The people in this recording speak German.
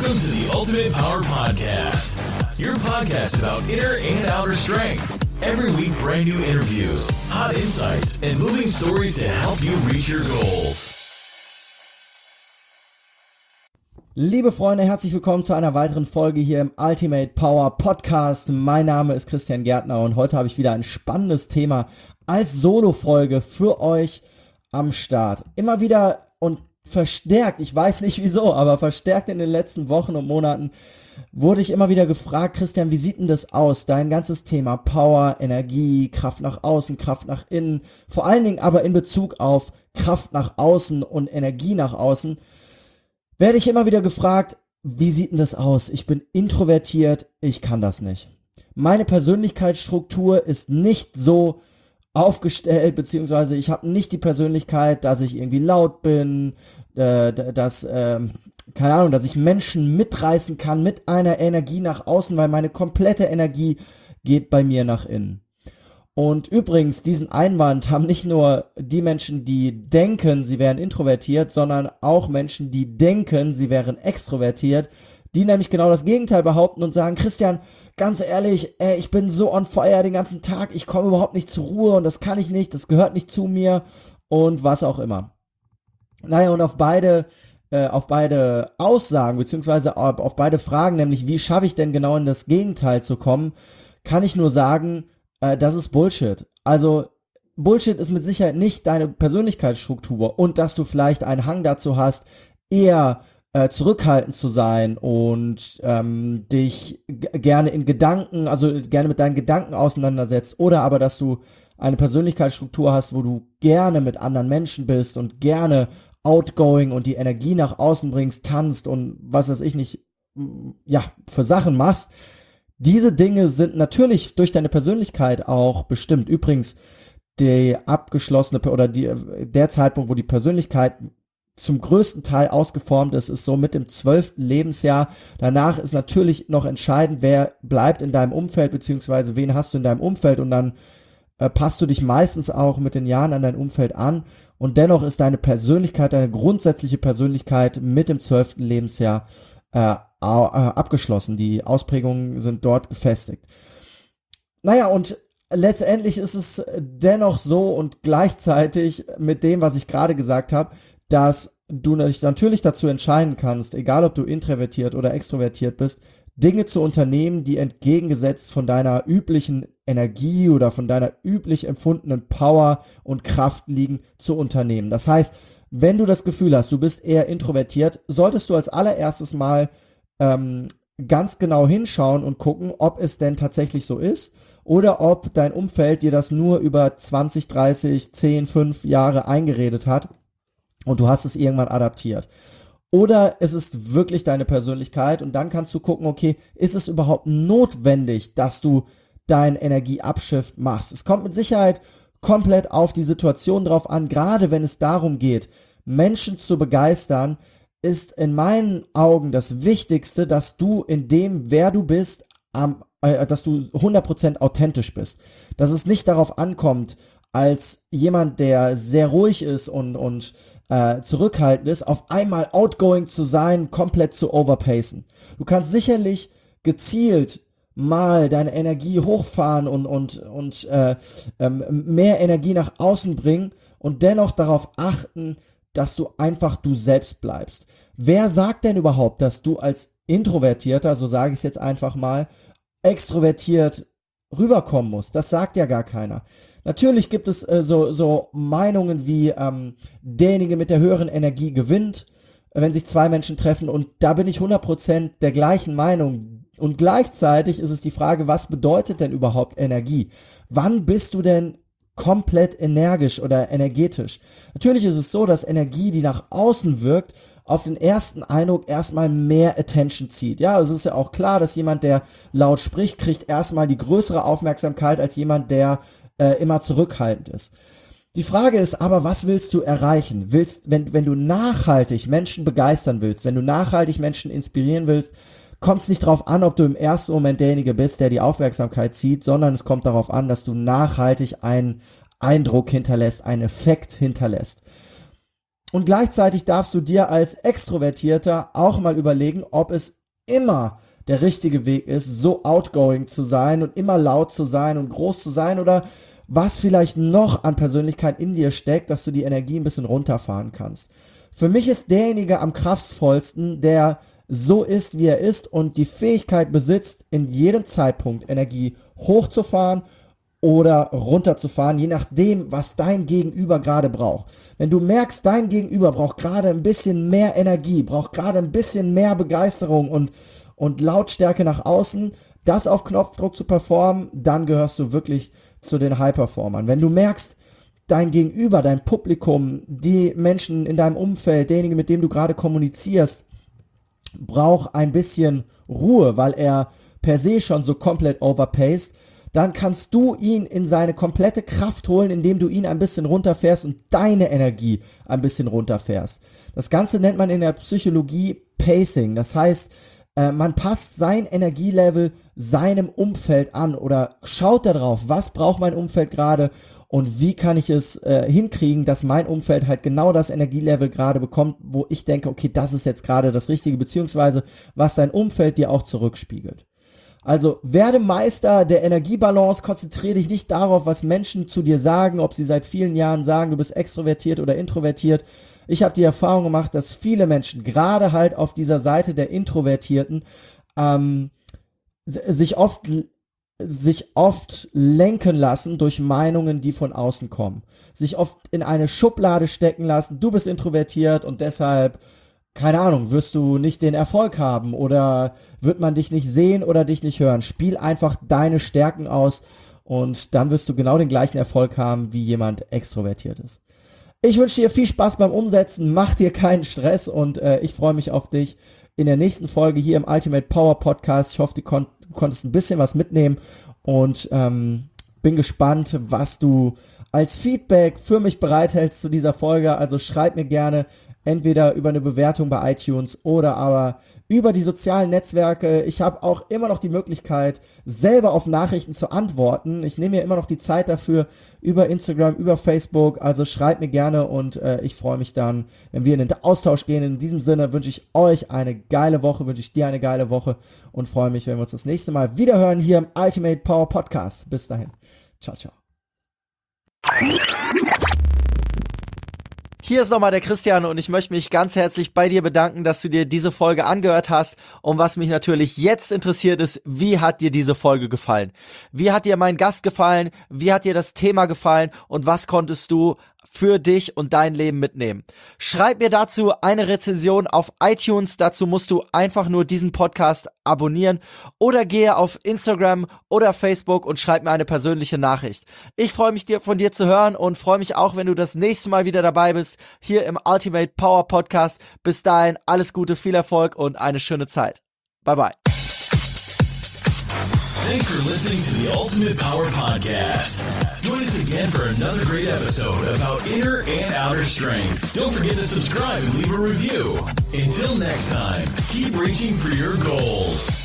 Welcome to the Ultimate Power Podcast, your podcast about inner and outer strength. Every week, brand new interviews, hot insights, and moving stories to help you reach your goals. Liebe Freunde, herzlich willkommen zu einer weiteren Folge hier im Ultimate Power Podcast. Mein Name ist Christian Gärtner und heute habe ich wieder ein spannendes Thema als Solo-Folge für euch am Start. Immer wieder und verstärkt, ich weiß nicht wieso, aber verstärkt in den letzten Wochen und Monaten wurde ich immer wieder gefragt, Christian, wie sieht denn das aus? Dein ganzes Thema Power, Energie, Kraft nach außen, Kraft nach innen, vor allen Dingen aber in Bezug auf Kraft nach außen und Energie nach außen, werde ich immer wieder gefragt, wie sieht denn das aus? Ich bin introvertiert, ich kann das nicht. Meine Persönlichkeitsstruktur ist nicht so aufgestellt, beziehungsweise ich habe nicht die Persönlichkeit, dass ich irgendwie laut bin, dass ich Menschen mitreißen kann mit einer Energie nach außen, weil meine komplette Energie geht bei mir nach innen. Und übrigens, diesen Einwand haben nicht nur die Menschen, die denken, sie wären introvertiert, sondern auch Menschen, die denken, sie wären extrovertiert, die nämlich genau das Gegenteil behaupten und sagen, Christian, ganz ehrlich, ich bin so on fire den ganzen Tag, ich komme überhaupt nicht zur Ruhe und das kann ich nicht, das gehört nicht zu mir und was auch immer. Naja, und auf beide Aussagen, beziehungsweise auf beide Fragen, nämlich wie schaffe ich denn genau in das Gegenteil zu kommen, kann ich nur sagen, das ist Bullshit. Also Bullshit ist mit Sicherheit nicht deine Persönlichkeitsstruktur und dass du vielleicht einen Hang dazu hast, eher zurückhaltend zu sein und dich gerne in Gedanken, also gerne mit deinen Gedanken auseinandersetzt, oder aber, dass du eine Persönlichkeitsstruktur hast, wo du gerne mit anderen Menschen bist und gerne outgoing und die Energie nach außen bringst, tanzt und was weiß ich nicht, für Sachen machst. Diese Dinge sind natürlich durch deine Persönlichkeit auch bestimmt. Übrigens, der Zeitpunkt, wo die Persönlichkeit zum größten Teil ausgeformt ist so mit dem 12. Lebensjahr. Danach ist natürlich noch entscheidend, wer bleibt in deinem Umfeld, beziehungsweise wen hast du in deinem Umfeld, und dann passt du dich meistens auch mit den Jahren an dein Umfeld an, und dennoch ist deine Persönlichkeit, deine grundsätzliche Persönlichkeit mit dem 12. Lebensjahr abgeschlossen. Die Ausprägungen sind dort gefestigt. Naja, und letztendlich ist es dennoch so und gleichzeitig mit dem, was ich gerade gesagt habe, dass du dich natürlich dazu entscheiden kannst, egal ob du introvertiert oder extrovertiert bist, Dinge zu unternehmen, die entgegengesetzt von deiner üblichen Energie oder von deiner üblich empfundenen Power und Kraft liegen, zu unternehmen. Das heißt, wenn du das Gefühl hast, du bist eher introvertiert, solltest du als allererstes mal ganz genau hinschauen und gucken, ob es denn tatsächlich so ist oder ob dein Umfeld dir das nur über 20, 30, 10, 5 Jahre eingeredet hat und du hast es irgendwann adaptiert. Oder es ist wirklich deine Persönlichkeit, und dann kannst du gucken, okay, ist es überhaupt notwendig, dass du dein Energieabshift machst? Es kommt mit Sicherheit komplett auf die Situation drauf an, gerade wenn es darum geht, Menschen zu begeistern, ist in meinen Augen das Wichtigste, dass du in dem, wer du bist, dass du 100% authentisch bist. Dass es nicht darauf ankommt, als jemand, der sehr ruhig ist und zurückhaltend ist, auf einmal outgoing zu sein, komplett zu overpacen. Du kannst sicherlich gezielt mal deine Energie hochfahren und mehr Energie nach außen bringen und dennoch darauf achten, dass du einfach du selbst bleibst. Wer sagt denn überhaupt, dass du als Introvertierter, so sage ich es jetzt einfach mal, extrovertiert rüberkommen musst? Das sagt ja gar keiner. Natürlich gibt es so Meinungen wie derjenige mit der höheren Energie gewinnt, wenn sich zwei Menschen treffen, und da bin ich 100% der gleichen Meinung. Und gleichzeitig ist es die Frage, was bedeutet denn überhaupt Energie? Wann bist du denn komplett energisch oder energetisch? Natürlich ist es so, dass Energie, die nach außen wirkt, auf den ersten Eindruck erstmal mehr Attention zieht. Ja, es ist ja auch klar, dass jemand, der laut spricht, kriegt erstmal die größere Aufmerksamkeit als jemand, der immer zurückhaltend ist. Die Frage ist aber, was willst du erreichen? Wenn du nachhaltig Menschen begeistern willst, wenn du nachhaltig Menschen inspirieren willst, kommt es nicht darauf an, ob du im ersten Moment derjenige bist, der die Aufmerksamkeit zieht, sondern es kommt darauf an, dass du nachhaltig einen Eindruck hinterlässt, einen Effekt hinterlässt. Und gleichzeitig darfst du dir als Extrovertierter auch mal überlegen, ob es immer der richtige Weg ist, so outgoing zu sein und immer laut zu sein und groß zu sein, oder was vielleicht noch an Persönlichkeit in dir steckt, dass du die Energie ein bisschen runterfahren kannst. Für mich ist derjenige am kraftvollsten, der so ist, wie er ist und die Fähigkeit besitzt, in jedem Zeitpunkt Energie hochzufahren oder runterzufahren, je nachdem, was dein Gegenüber gerade braucht. Wenn du merkst, dein Gegenüber braucht gerade ein bisschen mehr Energie, braucht gerade ein bisschen mehr Begeisterung und Lautstärke nach außen, das auf Knopfdruck zu performen, dann gehörst du wirklich zu den High-Performern. Wenn du merkst, dein Gegenüber, dein Publikum, die Menschen in deinem Umfeld, derjenige, mit dem du gerade kommunizierst, braucht ein bisschen Ruhe, weil er per se schon so komplett overpaced, dann kannst du ihn in seine komplette Kraft holen, indem du ihn ein bisschen runterfährst und deine Energie ein bisschen runterfährst. Das Ganze nennt man in der Psychologie Pacing. Das heißt, man passt sein Energielevel seinem Umfeld an oder schaut darauf, was braucht mein Umfeld gerade und wie kann ich es hinkriegen, dass mein Umfeld halt genau das Energielevel gerade bekommt, wo ich denke, okay, das ist jetzt gerade das Richtige, beziehungsweise was dein Umfeld dir auch zurückspiegelt. Also werde Meister der Energiebalance, konzentriere dich nicht darauf, was Menschen zu dir sagen, ob sie seit vielen Jahren sagen, du bist extrovertiert oder introvertiert. Ich habe die Erfahrung gemacht, dass viele Menschen, gerade halt auf dieser Seite der Introvertierten, sich oft lenken lassen durch Meinungen, die von außen kommen. Sich oft in eine Schublade stecken lassen, du bist introvertiert und deshalb, keine Ahnung, wirst du nicht den Erfolg haben oder wird man dich nicht sehen oder dich nicht hören. Spiel einfach deine Stärken aus und dann wirst du genau den gleichen Erfolg haben, wie jemand extrovertiert ist. Ich wünsche dir viel Spaß beim Umsetzen, mach dir keinen Stress und ich freue mich auf dich in der nächsten Folge hier im Ultimate Power Podcast. Ich hoffe, du konntest ein bisschen was mitnehmen und bin gespannt, was du als Feedback für mich bereithältst zu dieser Folge. Also schreib mir gerne entweder über eine Bewertung bei iTunes oder aber über die sozialen Netzwerke. Ich habe auch immer noch die Möglichkeit, selber auf Nachrichten zu antworten. Ich nehme mir immer noch die Zeit dafür über Instagram, über Facebook. Also schreibt mir gerne und ich freue mich dann, wenn wir in den Austausch gehen. In diesem Sinne wünsche ich euch eine geile Woche, wünsche ich dir eine geile Woche und freue mich, wenn wir uns das nächste Mal wieder hören hier im Ultimate Power Podcast. Bis dahin. Ciao, ciao. Hier ist nochmal der Christian und ich möchte mich ganz herzlich bei dir bedanken, dass du dir diese Folge angehört hast. Und was mich natürlich jetzt interessiert ist, wie hat dir diese Folge gefallen? Wie hat dir mein Gast gefallen? Wie hat dir das Thema gefallen? Und was konntest du für dich und dein Leben mitnehmen? Schreib mir dazu eine Rezension auf iTunes. Dazu musst du einfach nur diesen Podcast abonnieren oder gehe auf Instagram oder Facebook und schreib mir eine persönliche Nachricht. Ich freue mich, von dir zu hören und freue mich auch, wenn du das nächste Mal wieder dabei bist, hier im Ultimate Power Podcast. Bis dahin, alles Gute, viel Erfolg und eine schöne Zeit. Bye bye. Thanks for listening to the Ultimate Power Podcast. Join us again for another great episode about inner and outer strength. Don't forget to subscribe and leave a review. Until next time, keep reaching for your goals.